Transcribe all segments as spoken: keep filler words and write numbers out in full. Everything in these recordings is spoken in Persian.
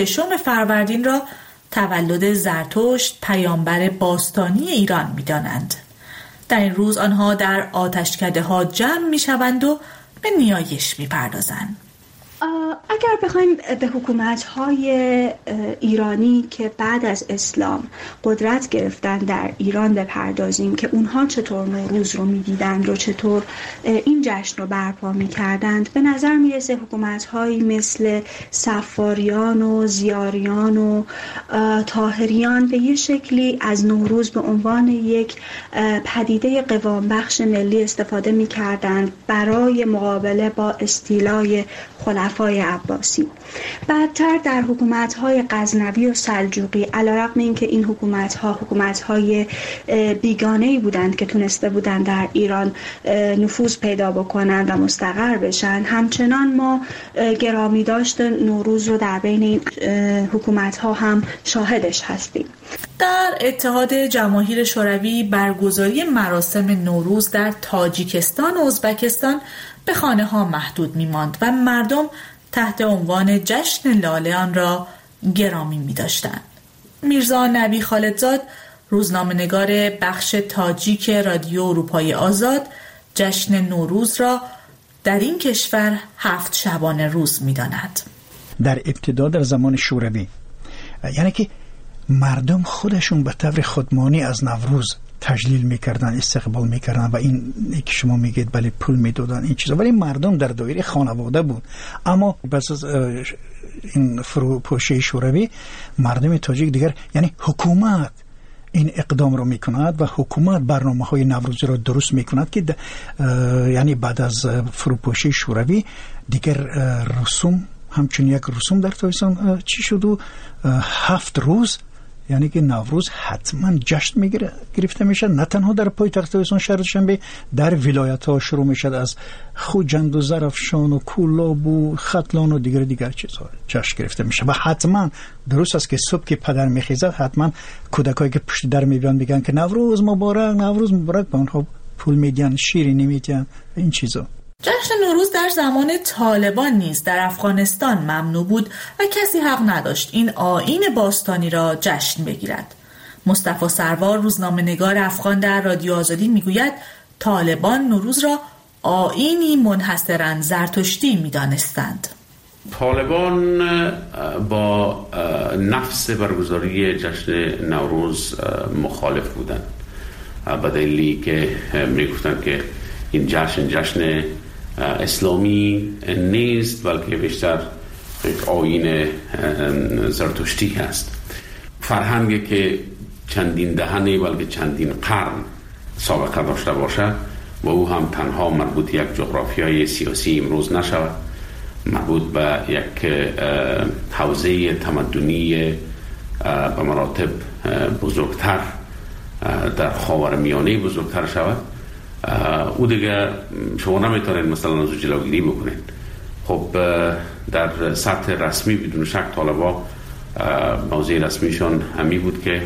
ششم فروردین را تولد زرتشت پیامبر باستانی ایران می‌دانند. در این روز آنها در آتشکده ها جمع می‌شوند و به نیایش می‌پردازند. اگر بخوایم به حکومت‌های ایرانی که بعد از اسلام قدرت گرفتن در ایران بپردازیم که اونها چطور نوروز رو می‌دیدند و چطور این جشن رو برپا می‌کردند، به نظر می‌رسه حکومت‌هایی مثل صفاریان و زیاریان و طاهریان به یه شکلی از نوروز به عنوان یک پدیده قوام‌بخش ملی استفاده می‌کردند برای مقابله با استیلای خلفای عباسی. بعدتر در حکومت‌های غزنوی و سلجوقی، علیرغم اینکه این حکومت‌ها حکومت‌های بیگانه‌ای بودند که تونسته بودند در ایران نفوذ پیدا بکنند و مستقر بشن، همچنان ما گرامی داشت نوروز رو در بین این حکومت‌ها هم شاهدش هستیم. در اتحاد جماهیر شوروی برگزاری مراسم نوروز در تاجیکستان و ازبکستان به خانه ها محدود می ماند و مردم تحت عنوان جشن لاله آن را گرامی می داشتند. میرزا نبی خالدزاد، روزنامه‌نگار بخش تاجیک رادیو اروپای آزاد، جشن نوروز را در این کشور هفت شبانه روز می داند. در ابتدا در زمان شوروی، یعنی که مردم خودشون به طور خودمانی از نوروز تجلیل میکردن، استقبال میکردن و این که شما میگید بله پول میدادن این چیزا، ولی مردم در دایره خانواده بود. اما پس از این فروپاشی شوروی مردم تاجیک دیگر، یعنی حکومت این اقدام رو میکند و حکومت برنامه های نوروزی رو درست میکند که یعنی بعد از فروپاشی شوروی دیگر رسوم همچون یک رسوم در تاجیکستان چی شد و هفت روز یعنی که نوروز حتما جشن میگیره گرفته میشه، نه تنها در پایتخت تاجیکستان شهر دوشنبه، در ولایت ها شروع میشد از خوجند و زرافشان و کولاب و ختلان و دیگر دیگر چیزها جشن گرفته میشه. و حتما درست است که صبح که پدر میخیزد حتما کودکایی که پشت در میبینن میگن که نوروز مبارک نوروز مبارک، به اونها پول میدن، شیرینی میدن، این چیزا. جشن نوروز در زمان طالبان نیز در افغانستان ممنوع بود و کسی حق نداشت این آیین باستانی را جشن بگیرد. مصطفی سروار، روزنامه‌نگار افغان در رادیو آزادی میگوید طالبان نوروز را آیینی منحصراً زرتشتی میدانستند. طالبان با نفس برگزاری جشن نوروز مخالف بودند، به دلیلی که میگفتند که این جشن جشن اسلامی نیست بلکه بیشتر یک آیین زرتشتی هست. فرهنگی که چندین دهه بلکه چندین قرن سابقه داشته باشد و او هم تنها مربوط یک جغرافیای سیاسی امروز نشود، مربوط به یک حوزه تمدنی به مراتب بزرگتر در خاورمیانه بزرگتر شود، او دیگه شما نمیتونید مثلا از جلوگیری بکنید. خب در سطح رسمی بدون شک طالبا موضوع رسمیشون همی بود که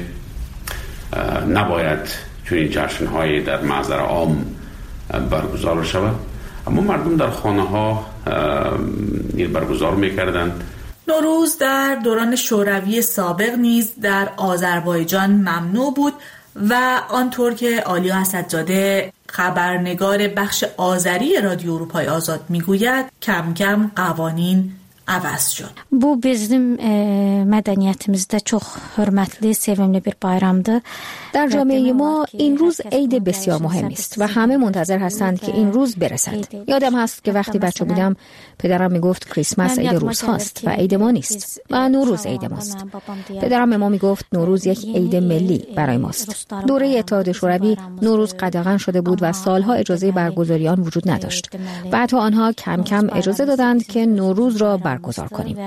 نباید چنین جشن‌های در محضر عام برگزار شود، اما مردم در خانه ها برگزار میکردند. نوروز در دوران شوروی سابق نیز در آذربایجان ممنوع بود و آنطور که آلیا اسدزاده، خبرنگار بخش آذری رادیو اروپای آزاد میگوید، کم کم قوانین عوض شد. Bu bizim mədəniyyətimizdə çox hörmətli, sevimli bir bayramdır. در جامعه ما این روز عید بسیار مهمی است و همه منتظر هستند که این روز برسد. یادم هست که وقتی بچه بودم پدرم میگفت کریسمس عید روزهاست و عید ما نیست و نوروز عید ماست. پدرم به ما میگفت نوروز یک عید ملی برای ماست. دوره اتحاد شوروی نوروز قدغن شده بود و سالها اجازه برگزاری آن وجود نداشت. بعد آنها کم کم اجازه دادند که نوروز را برگزار کنیم.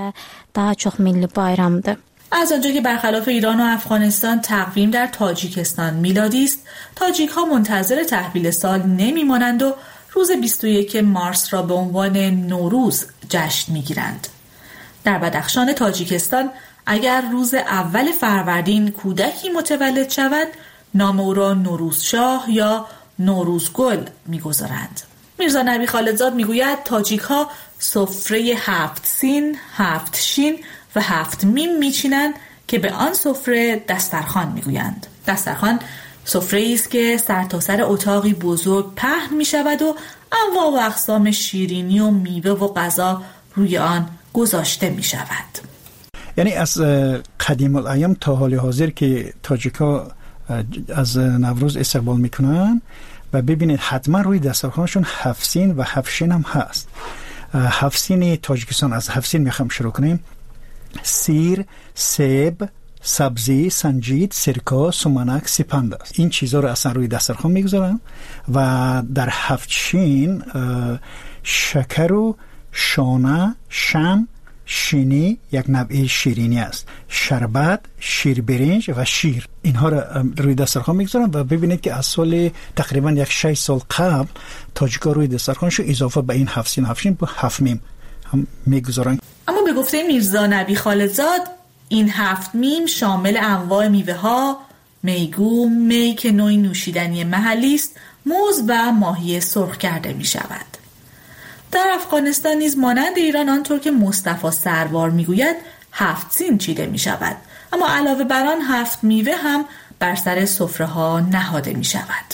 از آنجا که برخلاف ایران و افغانستان تقویم در تاجیکستان میلادی است، تاجیک ها منتظر تحویل سال نمی مانند و روز بیست و یکم مارس را به عنوان نوروز جشن می گیرند. در بدخشان تاجیکستان اگر روز اول فروردین کودکی متولد شود، نام او را نوروز شاه یا نوروز گل می گذارند. میرزا نبی خالدزاد می گوید تاجیک ها سفره هفت سین، هفت شین و هفت میم میچینند که به آن سفره دسترخوان میگویند. دسترخوان سفره است که سرتاسر اتاقی بزرگ پهن میشود و انواع و اقسام شیرینی و میوه و غذا روی آن گذاشته میشود. یعنی از قدیم الایام تا حال حاضر که تاجیکا از نوروز استقبال میکنن و ببینید حتما روی دسترخوانشون هفت سین و هفت شین هم هست. هفت سین تاجیکستان، از هفت سین میخوام شروع کنیم. سیر، سیب، سبزی، سنجید، سرکه، سمنک، سپند است. این چیزا رو اصلا روی دسترخوان میگذارن و در هفت شین شکر و شانه، شم، شینی یک نوع شیرینی است، شربت، شیر برنج و شیر، اینها رو روی دسترخوان میگذارن و ببینید که از سال تقریبا یک شش سال قبل تاجیکا روی دسترخوانشو اضافه به این هفت سین هفتشین با هفت میم هم میگذارن. اما به گفته میرزا نبی خالدزاد این هفت میم شامل انواع میوه ها، میگو، می که نوعی نوشیدنی محلی است، موز و ماهی سرخ کرده می شود. در افغانستان نیز مانند ایران آنطور که مصطفی سروار میگوید هفت سین چیده می شود، اما علاوه بر آن هفت میوه هم بر سر سفره ها نهاده می شود.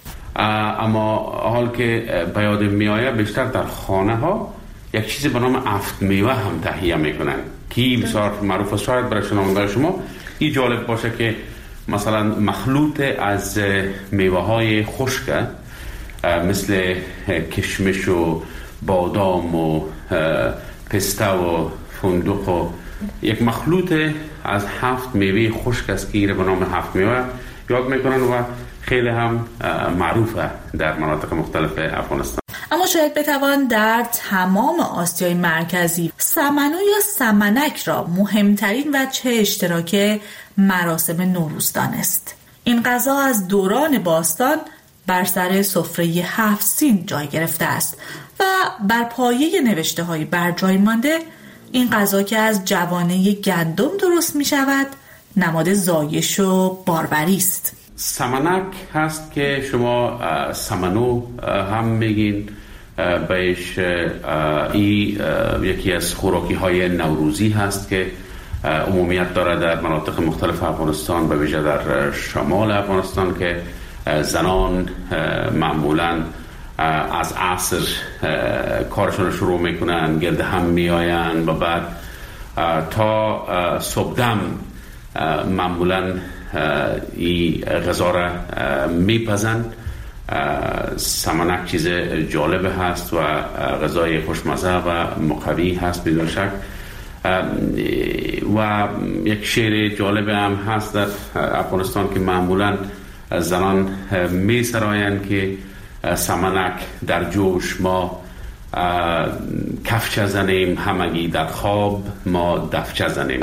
اما حال که به یاد می آید بیشتر در خانه ها یک چیزی به نام هفت میوه هم تهیه میکنن که بسیار معروف است. شاید برای شنوندگان شما این جالب باشه که مثلا مخلوط از میوه های خشک مثل کشمش و بادام و پسته و فندق و یک مخلوط از هفت میوه خشک است که ایره به نام هفت میوه یاد میکنن و خیلی هم معروفه در مناطق مختلف افغانستان. اما شاید بتوان در تمام آسیای مرکزی سمنو یا سمنک را مهمترین وجه اشتراک مراسم نوروز دانست. این غذا از دوران باستان بر سر سفره هفت سین جای گرفته است و بر پایه نوشته های بر جای مانده این غذا که از جوانه گندم درست می شود نماد زایش و باروری است. سمنک هست که شما سمنو هم میگین، بهش ای یکی از خوراکی های نوروزی هست که عمومیت داره در مناطق مختلف افغانستان، به ویژه در شمال افغانستان که زنان معمولاً از عصر کارشون شروع میکنن، گرد هم میآین و بعد تا صبحدم معمولاً این غذا را میپزن. سمنک چیز جالب هست و غذای خوشمزه و مقوی هست بدون شک. و یک شعر جالب هم هست در افغانستان که معمولاً زنان می سرایند که سمنک در جوش ما کفچه زنیم، همگی در خواب ما دفچه زنیم.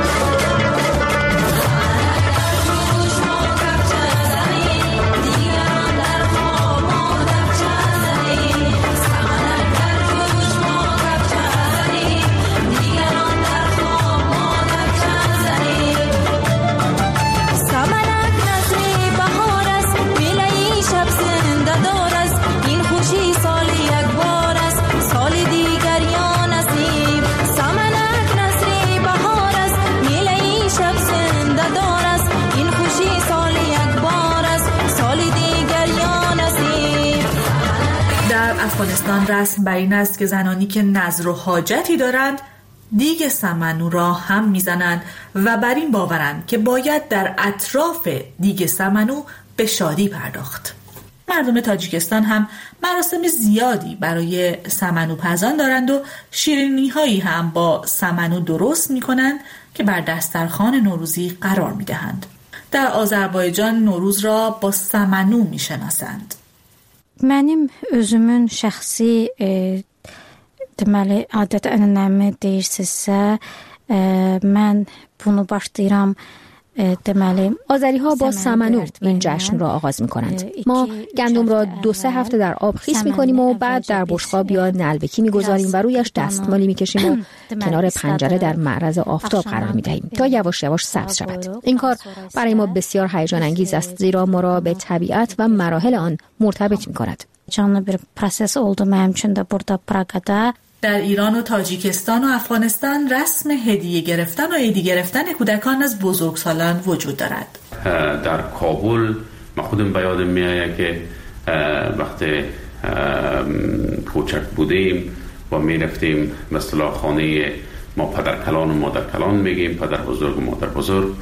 افغانستان رسم بر این است که زنانی که نذر و حاجتی دارند دیگ سمنو را هم میزنند و بر این باورند که باید در اطراف دیگ سمنو به شادی پرداخت. مردم تاجیکستان هم مراسم زیادی برای سمنو پزان دارند و شیرینی هایی هم با سمنو درست می کنند که بر دسترخوان نوروزی قرار می دهند. در آذربایجان نوروز را با سمنو می شناسند. Mənim özümün şəxsi e, deməli adət-ənənəmi deyirsinizsə, e, mən bunu başlayıram deməli آذری ها با سمنو این جشن را آغاز می کنند. ما گندم را دو سه هفته در آب خیس می کنیم و بعد در بشقاب یا نلبکی می گذاریم و رویش دستمالی می کشیم و کنار پنجره در معرض آفتاب قرار می دهیم تا یواش یواش سبز شود. این کار برای ما بسیار هیجان انگیز است زیرا ما را به طبیعت و مراحل آن مرتبط می کند. Canlı bir proses oldu mənim üçün də burada Praqada. در ایران و تاجیکستان و افغانستان رسم هدیه گرفتن و عیدی گرفتن کودکان از بزرگسالان وجود دارد. در کابل ما خودم به یادم میآید که وقتی کوچک بودیم و می رفتیم مثلا خانه ما پدر کلان و مادر کلان میگیم، پدر بزرگ و مادر بزرگ،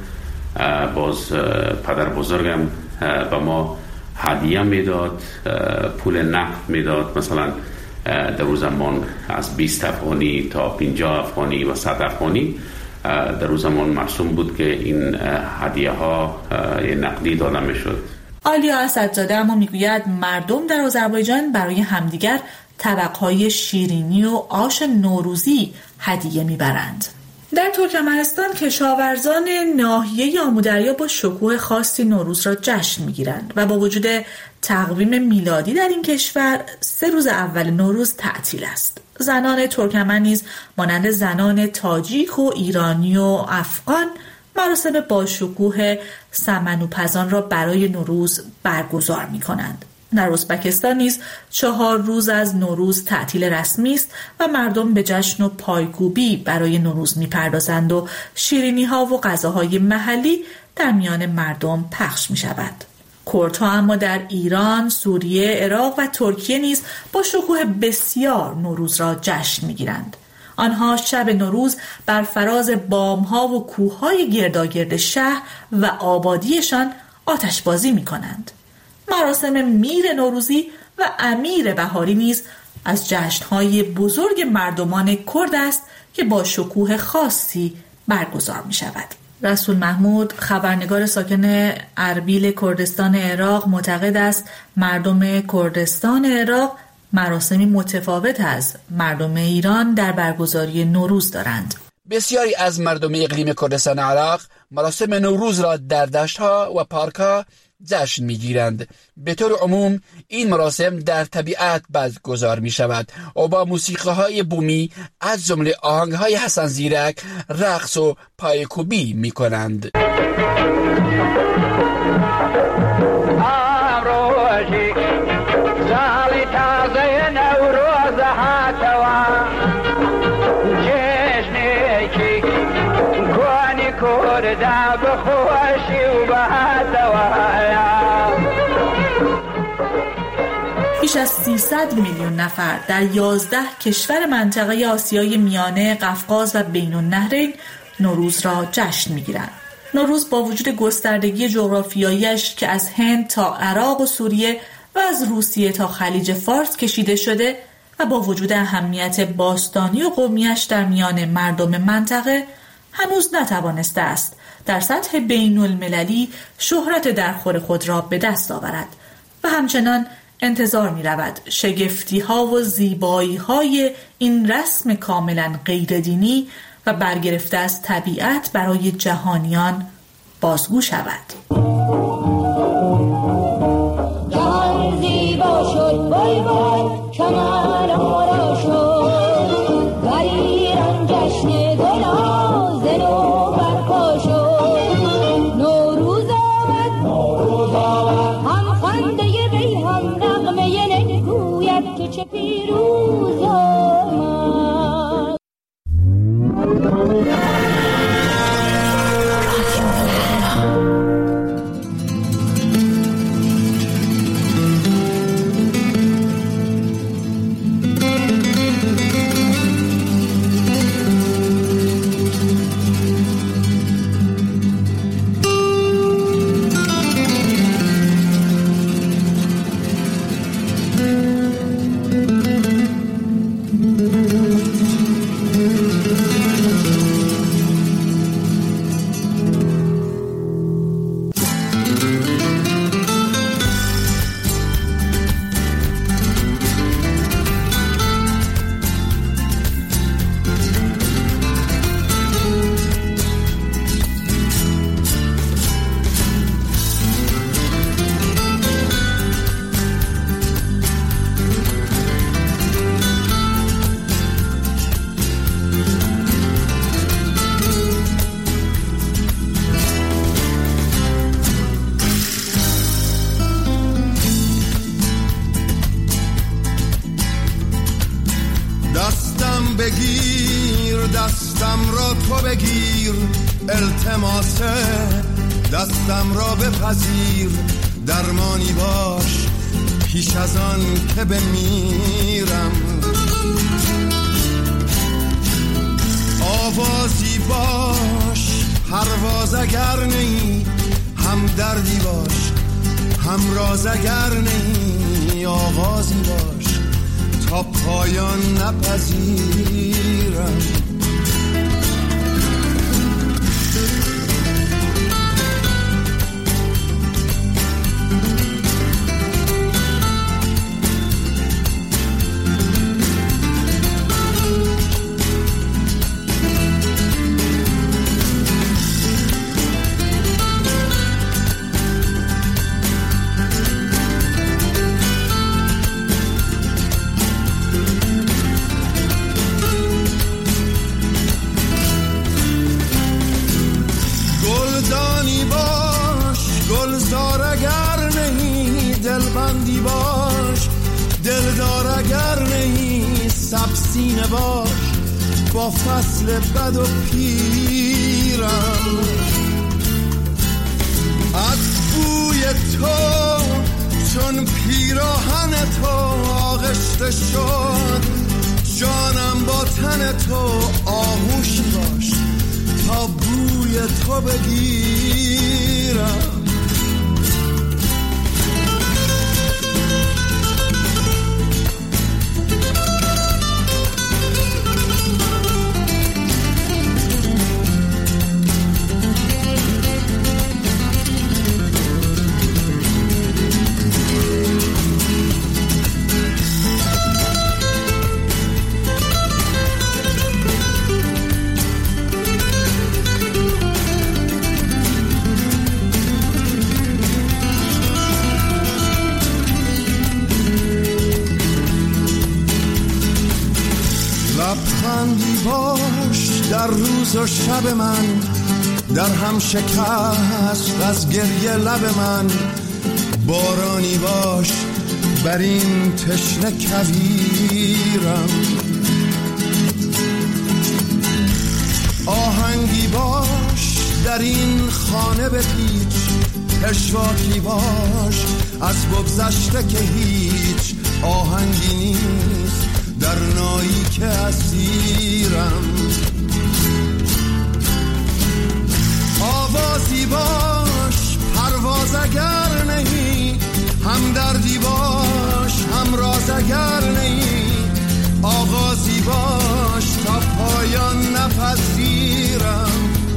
باز پدر بزرگم به ما هدیه میداد، پول نقد میداد، مثلا در اون زمان از بیست افغانی تا پنجاه افغانی و صد افغانی در اون زمان مرسوم بود که این هدیه ها نقدی داده میشد. آلیا اسدزاده اما میگوید مردم در آذربایجان برای همدیگر طبقهای شیرینی و آش نوروزی هدیه میبرند. در ترکمنستان کشاورزان ناحیه آمودریا با شکوه خاصی نوروز را جشن میگیرند و با وجود تقویم میلادی در این کشور سه روز اول نوروز تعطیل است. زنان ترکمن نیز مانند زنان تاجیک و ایرانی و افغان مراسم با شکوه سمنوپزان را برای نوروز برگزار می کنند. در ازبکستان نیز چهار روز از نوروز تعطیل رسمی است و مردم به جشن و پایکوبی برای نوروز می پردازند و شیرینی ها و غذاهای محلی در میان مردم پخش می شود. کردها اما در ایران، سوریه، عراق و ترکیه نیز با شکوه بسیار نوروز را جشن می گیرند. آنها شب نوروز بر فراز بامها و کوههای گرداگرد شهر و آبادیشان آتش بازی می کنند. مراسم میر نوروزی و امیر بهاری نیز از جشنهای بزرگ مردمان کرد است که با شکوه خاصی برگزار می شود. رسول محمود، خبرنگار ساکن اربیل کردستان عراق، معتقد است مردم کردستان عراق مراسمی متفاوت از مردم ایران در برگزاری نوروز دارند. بسیاری از مردم اقلیم کردستان عراق مراسم نوروز را در دشت‌ها و پارک‌ها جشن می‌گیرند. به طور عموم این مراسم در طبیعت برگزار می‌شود و با موسیقی‌های بومی از جمله آهنگ‌های حسن زیرک رقص و پایکوبی می‌کنند. بیش از سیصد میلیون نفر در یازده کشور منطقه آسیای میانه، قفقاز و بین النهرین نوروز را جشن میگیرند. نوروز با وجود گستردگی جغرافیاییش که از هند تا عراق و سوریه و از روسیه تا خلیج فارس کشیده شده و با وجود اهمیت باستانی و قومیش در میان مردم منطقه هنوز نتوانسته است در سطح بین المللی شهرت درخور خود را به دست آورد و همچنان انتظار می رود شگفتی ها و زیبایی های این رسم کاملا غیر دینی و برگرفته از طبیعت برای جهانیان بازگو شود. جهان زیبا شد، وای وای کمال آرا شد، در ایران جشن گلازن و برپا شد. نوروز آمد، نوروز آمد، هم خنده وی هم نغمه نگوید که چه پیروز آمد. التماسه دستم را بپذیر، درمانی باش پیش از آن که بمیرم. آوازی باش پرواز اگر نی، هم دردی باش هم راز اگر نی، آغازی باش تا پایان نپذیرم. دلبندی باش دلدار اگر نی، سبسینه باش با فصل بد و پیرم. از بوی تو چون پیراهن تو آغشته شد، جانم با تن تو آغوشی باش تا بوی تو بگیرم. لبخندی باش در روز و شب من، در هم شکست از گریه لب من. بارانی باش بر این تشنه کویرم. آهنگی باش در این خانه بپیچ، پشواکی باش از بگذشته که هیچ آهنگی نیست در نایی که اسیرم. آوازی باش پرواز اگر نهی، هم دردی باش هم راز اگر نهی، آغازی باش تا پایان نپذیرم.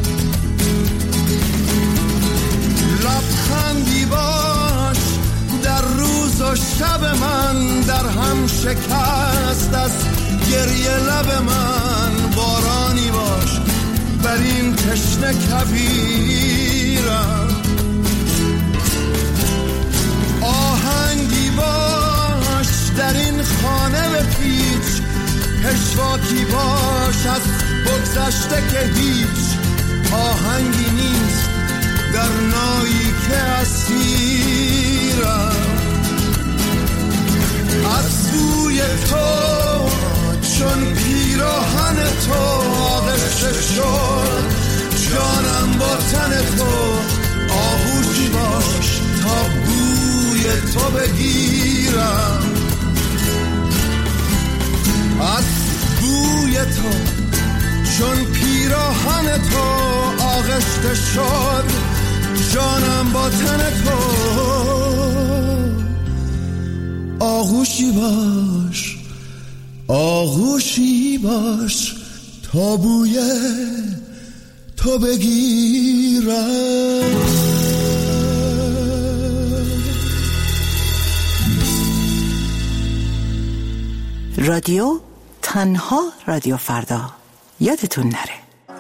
لبخندی باش در روز و شب من، در هم شکست از گریه لب من. بارانی باش بر این تشنه کویرم. آهنگی باش در این خانه بپیچ، پشواکی باش از بگذشته که هیچ آهنگی نیست در نایی که اسیرم. از بوی تو چون پیراهن تو آغشته شد، جانم با تن تو آغوشی باش تا بوی تو بگیرم. از بوی تو چون پیراهن تو آغشته شد، جانم با تن تو آغوشی باش آغوشی باش تا بوی تو بگیرم. رادیو تنها رادیو فردا، یادتون نره.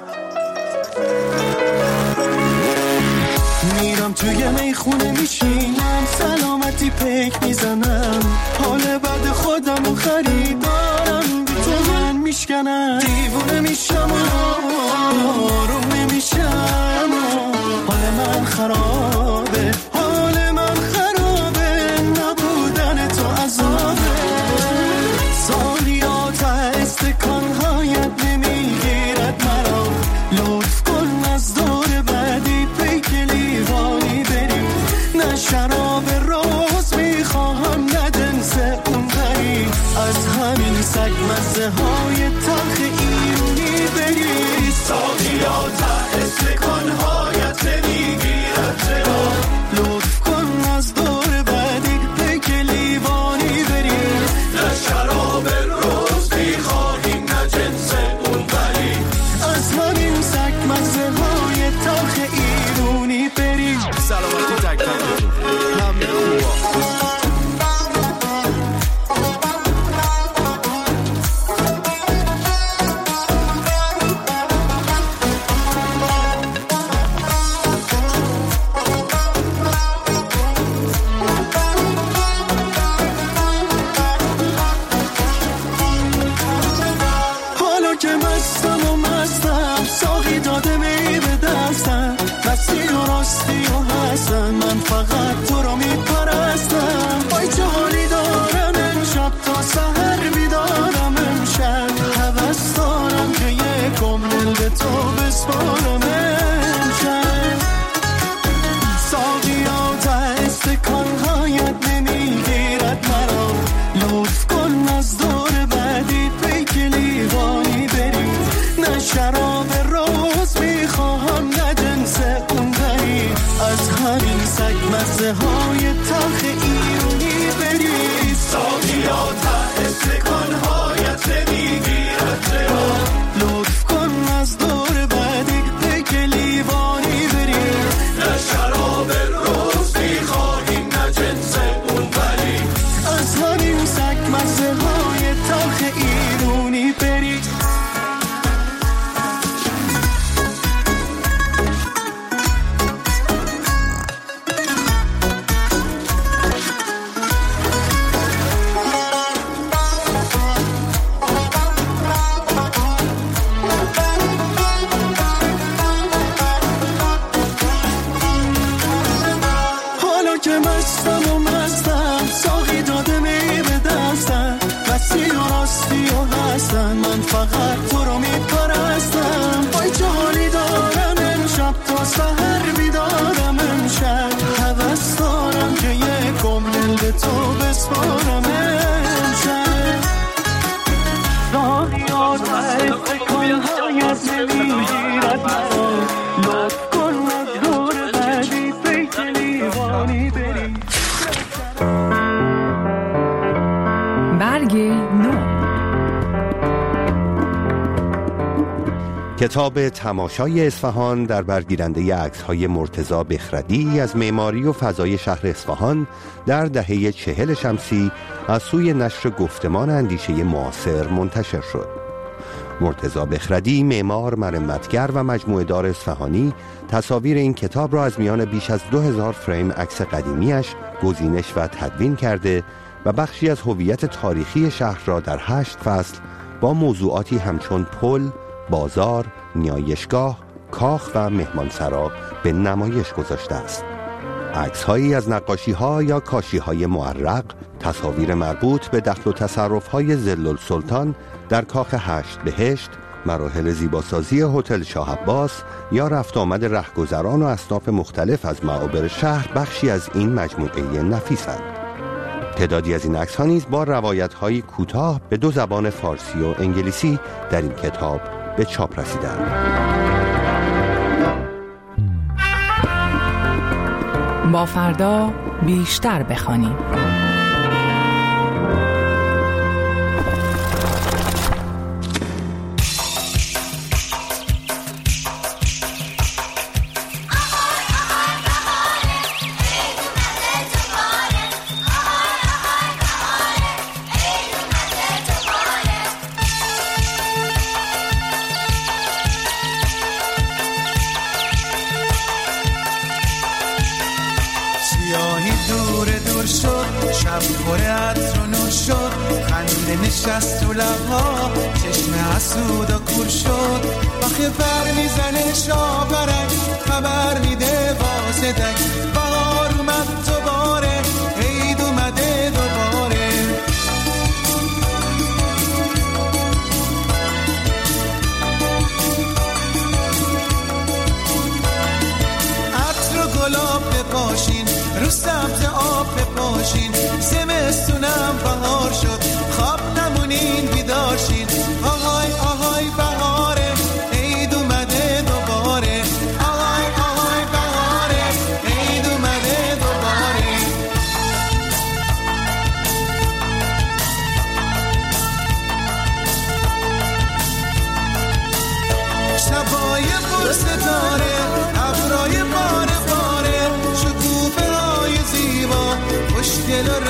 میرم توی میخونه میشینم، سلامتی پیک میزنم، حال بد خودم و خریدارم بی تو من میشکنم. دیوونه میشم و آروم نمیشم، حال من خرابه حال من خرابه، نبودن تو عذابه. سالیات استکان هایت نمیگیرد مرا، لطف کن از دو تو بسپارم امشب. ساقیا ته استکانهایت نمیگیرد مرا، لطف کن از دور بعدی پیک لیوانی بری. نه شراب روز میخواهم نه جنس اون بری، از همین سگ مزه های تلخ ایرونی بری. ساقیا ته استکانهایت نمیگیرد مرا، لطف کن از دور بعدی پیک لیوانی بری. نه شراب روز میخواهیم نه جنس اون بری، از همین سگ مزه های تلخ ایرونی بری. من فقط تو رو میپرستم، وای چه حالی دارم امشب تا سحر بیدارم امشب. هوس دارم که یک گمدل به تو بسپارم امشب. دانیا ته کانهایت نمیگیرد مرا، لطف کن از دور بعدی پیک لیوانی بری. برگ نو. کتاب تماشای اصفهان در برگیرنده عکس‌های مرتضی بخردی از معماری و فضای شهر اصفهان در دهه چهل شمسی از سوی نشر گفتمان اندیشه معاصر منتشر شد. مرتضی بخردی، معمار، مرمتگر و مجموعه دار اصفهانی، تصاویر این کتاب را از میان بیش از دو هزار فریم عکس قدیمیش گزینش و تدوین کرده و بخشی از هویت تاریخی شهر را در هشت فصل با موضوعاتی همچون پل، بازار، نیایشگاه، کاخ و مهمانسرا به نمایش گذاشته است. عکس‌هایی از نقاشی‌ها یا کاشی‌های معرق، تصاویر مربوط به دخل و تصرف‌های ظل السلطان در کاخ هشت بهشت، مراحل زیباسازی هتل شاه عباس یا رفت آمد رهگذران و اصناف مختلف از معابر شهر بخشی از این مجموعه نفیسند. تعدادی از این عکس‌ها نیز با روایت‌های کوتاه به دو زبان فارسی و انگلیسی در این کتاب به چاپ رسیدند. با فردا بیشتر بخوانیم. نشست تو لبها چشم حسود و کور شد، آخه بر میزنه شاورک خبر میده واسدک. بهار اومد دوباره، عید اومده دوباره. عطر و گلاب بپاشین، رو سبز آب بپاشین. زمستونم بهار شد، خواب نمونین بیدارشین. آهای آهای بهاره، عید اومده دوباره. آهای آهای بهاره، عید اومده دوباره. شبای پر ستاره، ابرای باره باره، شکوفه های زیبا، خوشگل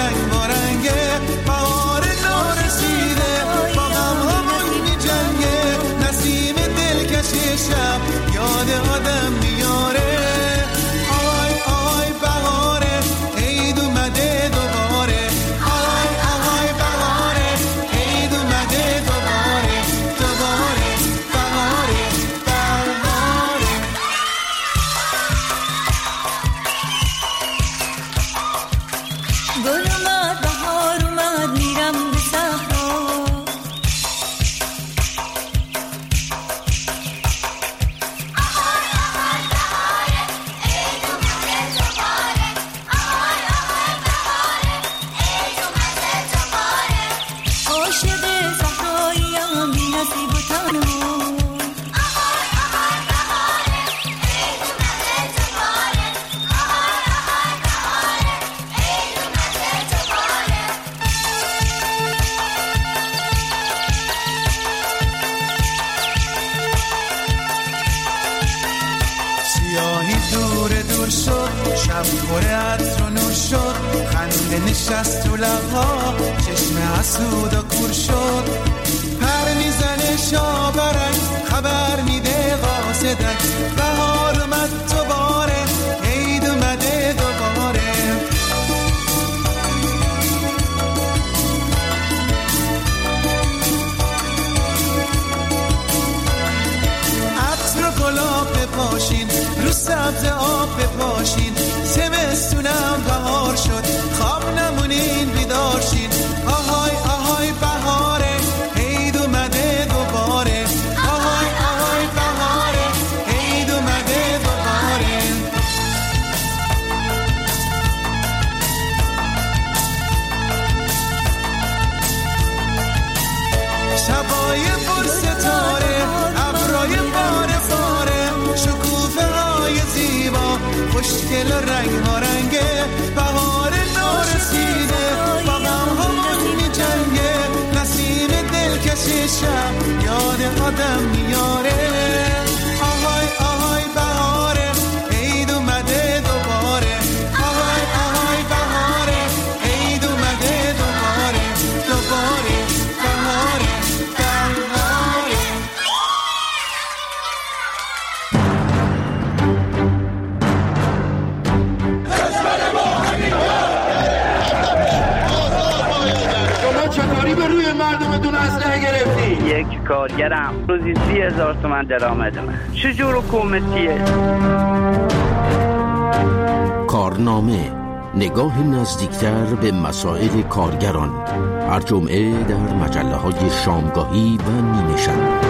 سیاهی دور دور شد، شب پر عطر و نور شد، خنده نشست تو لبها، چشم حسود و کور شد. پر میزنه شاورک، خبر میده قاصدک، بهار اومد دوباره، عید اومده دوباره. عطر و گلاب بپاشین، رو سبز آب بپاشین، زمستونم بهار شد، خواب نمونین بیدار شین. آهای آهای بهاره، عید اومده دوباره. آهای آهای بهاره، عید اومده دوباره. شبای پر ستاره، ابرای باره باره، شکوفه های زیبا، خوشگل و رنگ ها رنگه. بهار نورسیده، با غم همون می جنگه، نسیم دلکش شب یاد آدم میاره. آهای آهای بهاره، عید اومده دوباره. آهای آهای بهاره، عید اومده دوباره. دوباره بهاره، بهاره. شما چطوری به روی مردمتون اسلحه گرفتی؟ یک کارگرم روزی سی هزار تومن درآمد من. چجور حکومتیه؟ کارنامه، نگاه نزدیکتر به مسائل کارگران، هر جمعه در مجله های شامگاهی و نیمه شب.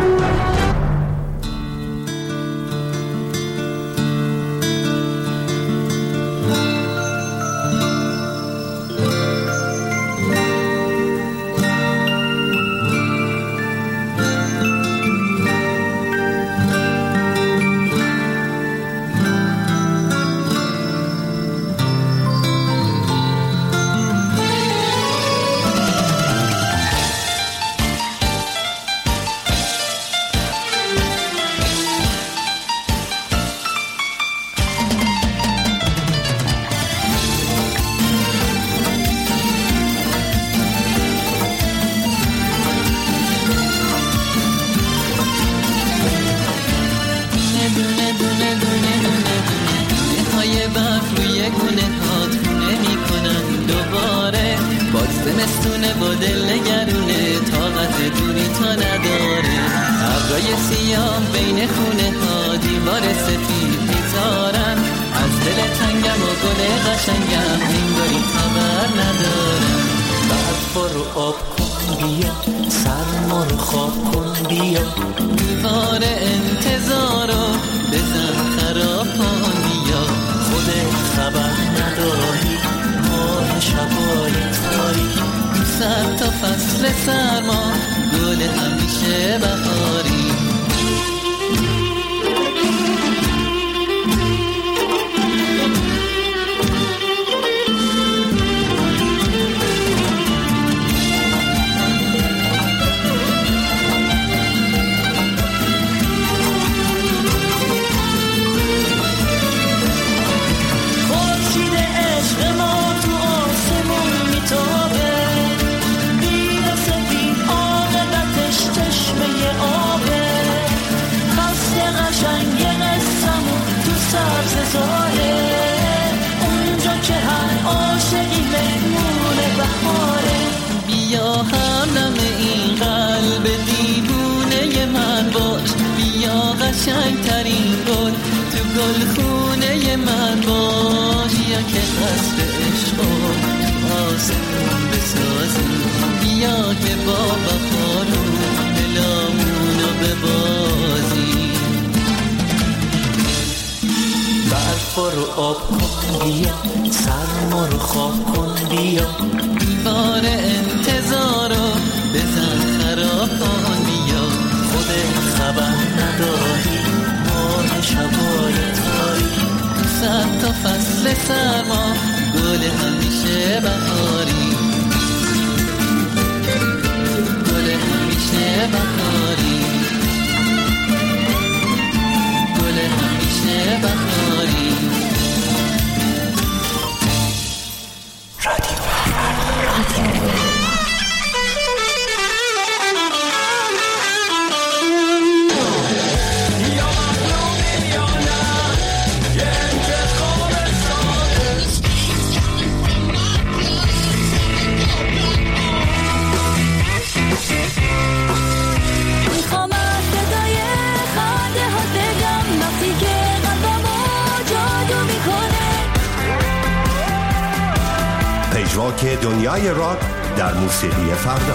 زمستونه با دل نگرونه، طاقت دوری تا نداره. ابرای سیاه بین خونه ها دیوار سفید میذارن، از دل تنگم و گل قشنگم انگاری خبر ندارن. برف رو آب کن بیا، سرما رو خواب کن بیا، دیوار انتظارو بزن خراب کن بیا. خودت خبر نداری ماه شبای تاریک، صد تا فصل سرما گل همیشه بهاری. بیا همدم این قلب دیوونه من باش، بیا قشنگ ترین گل تو گل خونه من باش. یا که قصد عشق تو آسمون بسازی، بیا که با بخارون دلامونو ببازی. برف رو آب کن بیا، سرما رو خواب کن بیا، دیوار انتظارو بزن خراب کن بیا. خودت خبر نداری ماه شبای تاریک، صد تا فصل سرما گل همیشه بهاری، گل همیشه بهاری، گل همیشه ترک دنیای راک در موسیقی فردا.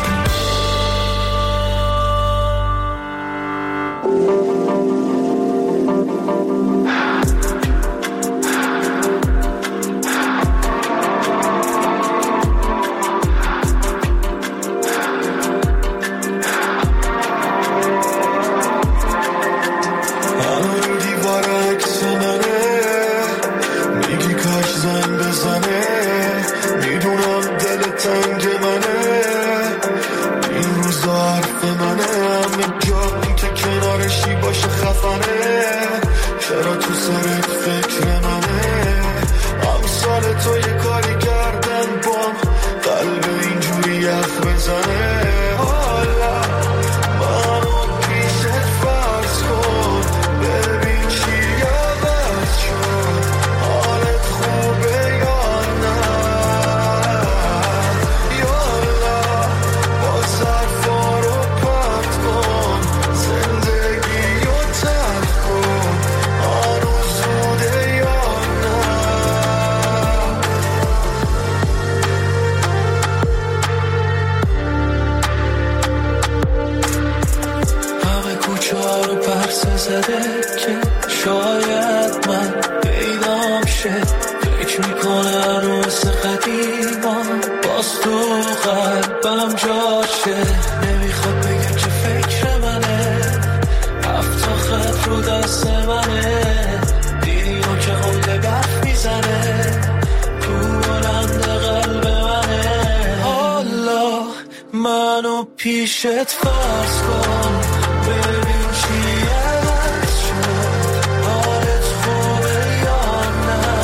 پیشت فرض کن ببین چی عوض شد حالت خوبه یا نه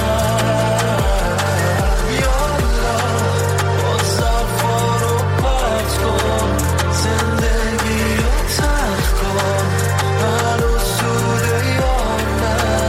یالا با ظرفا رو پرت کن زندگی رو تلخ کن هنوز زوده یا نه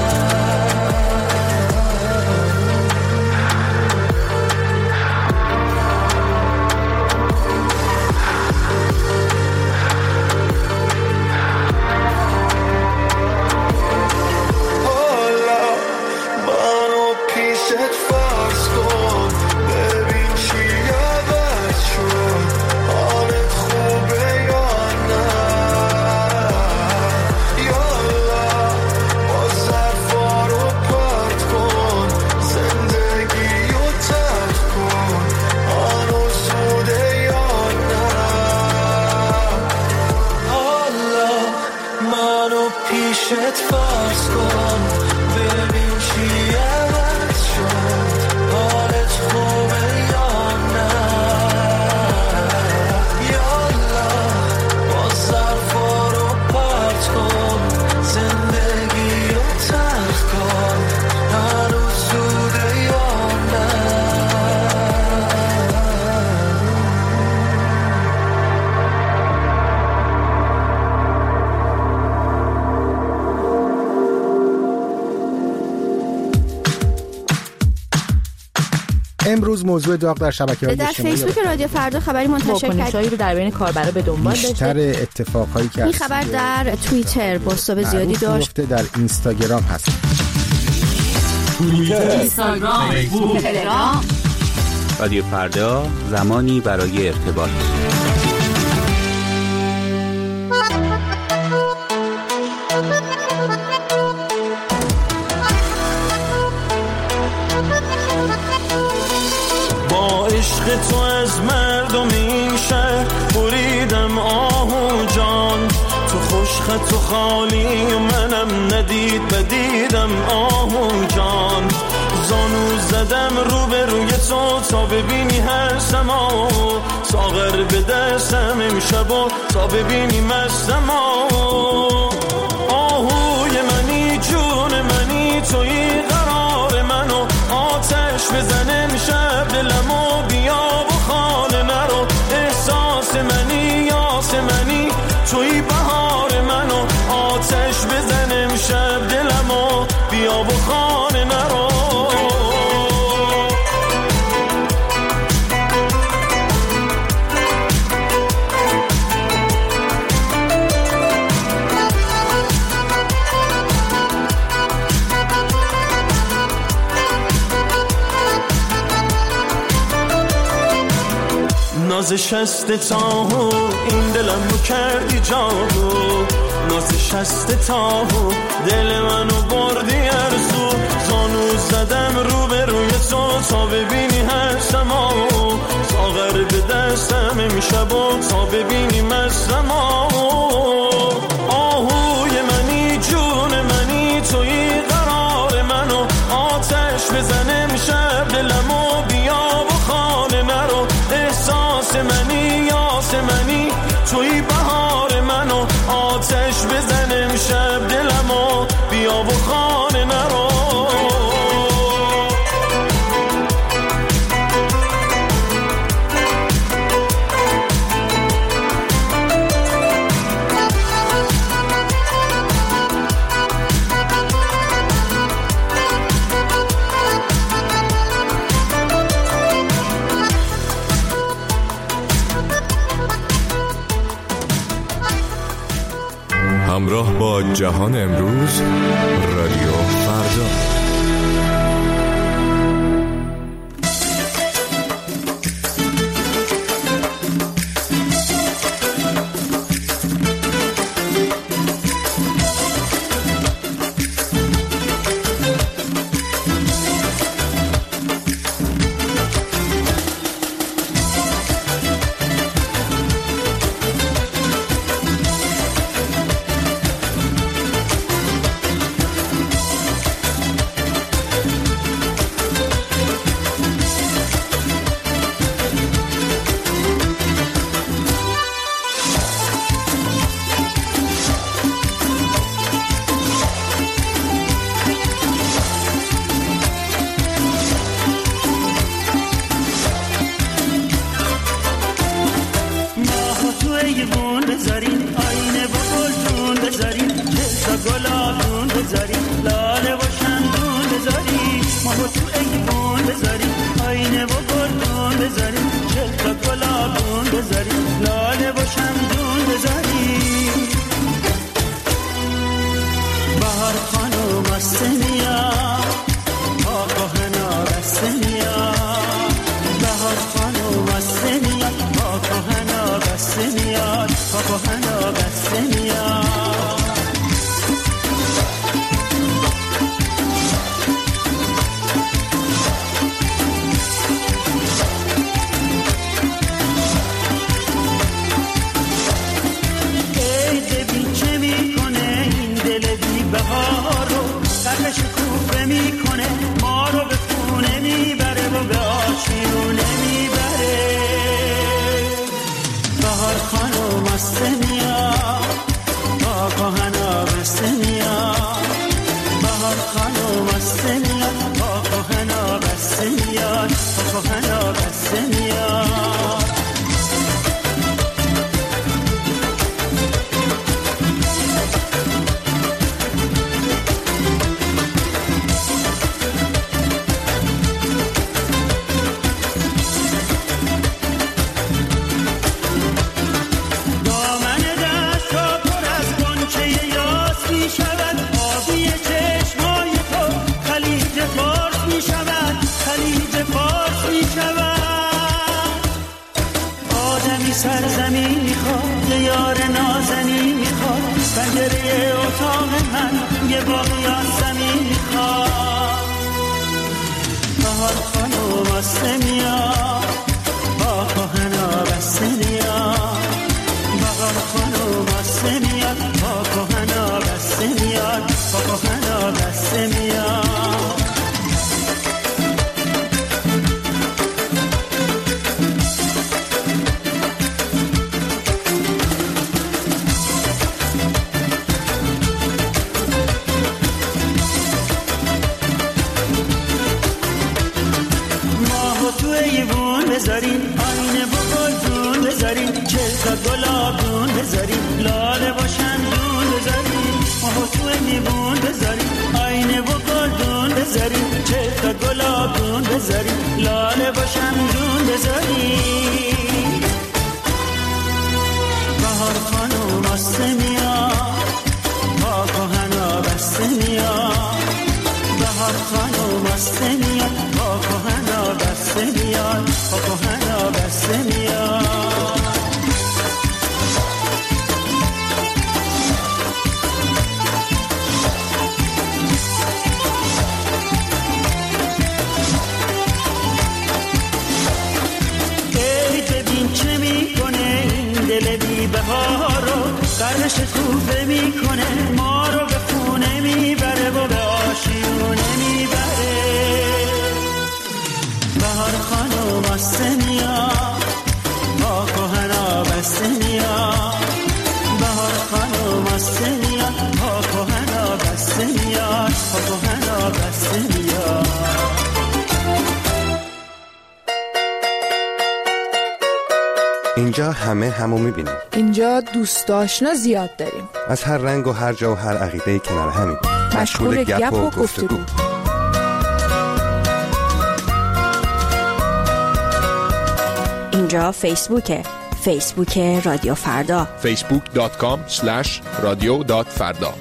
پیشت فرض کن ببین چی عوض شد حالت خوبه یا نه یالا با ظرفا رو پرت کن زندگی رو تلخ کن هنوز زوده یا نه امروز موضوع داغ در شبکه‌های اجتماعی در فیسبوک رادیو فردا خبری منتشر کرد رو در بین کاربرا به دنبال داشته. بیشتر اتفاقایی که این خبر در توییتر بازتاب زیادی داشت. در اینستاگرام هست. توییتر، اینستاگرام، فیسبوک، تلگرام. رادیو فردا زمانی برای ارتباط. عشق تو از مردم این شهر بریدم آهو جان تو خوشخط و خالی منم ندید بدیدم آهو جان زانو زدم رو به روی تو تا ببینی هر سما ساغر به دستم امشب و تا ببینی مستم آهوی منی جون منی توی قرار منو آتش بزنه امشب دلمو بیا و خانه نرو احساس منی یاس منی توی بهار منو آتش بزنه امشب دلمو بیا و خانه نرو ناز شست تاهو این دلمو کردی جادو، ناز شست تاهو دل منو بردی ارزو، زانو زدم رو به روی تو تا ببینی هستم آهو، ساغر به دستم میشب و تا ببینی مستم آهو، آهوی منی جون منی توی قرار منو، آتش بزنه میشب دلمو بیا و خانه نرو، احساس منی یاس منی توی بهار منو، آتش بزنه میشب دلمو بیا و خانه نرو. همراه با جهان امروز، رادیو فردا. سرزمین میخواد یار نازنین میخواد، پنجره اتاق من یه باغ یاسمین میخواد، بهار خانم بسته میاد با کهنا بسته میاد، بهار خانم بسته میاد با کهنا بسته میاد، با کهنا بسته میاد. بذارین آینه با گلدون بذارین، چل تا گلابون بذارین، لاله با شمدون بذارین، ماهو تو میبون بذارین، آینه با گلدون بذارین، چل تا گلابون بذارین، لاله با شمدون بذارین. بهار خانم بسته میاد با کهنا بسته میاد، بهار خانم بسته میاد با کهنا بسته میاد، با کهنا بسته میاد. آتش توفه میکنه ما رو به خونه میبره و به آشیونه میبره. بهار خانو بسته میاد با کهنا بسته میاد. بهار خانو بسته میاد با کهنا بسته میاد. با کهنا بسته میاد. اینجا همه همو میبینیم. اینجا دوست آشنا زیاد داریم. از هر رنگ و هر جا و هر عقیده کنار همیم. مشغول گپ و گفتگو. اینجا فیسبوکه. فیسبوک رادیو فردا. فیسبوک دات کام اسلش رادیو دات فردا.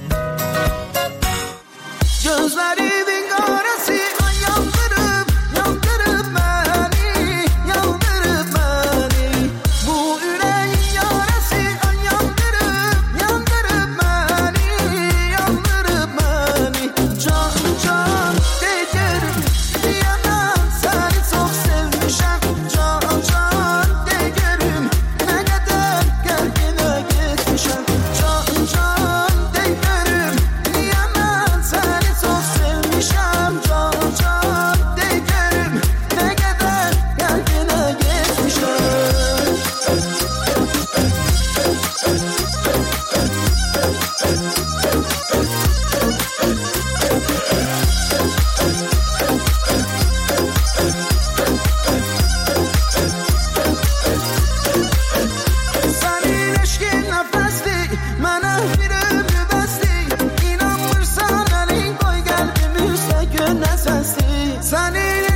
Sunny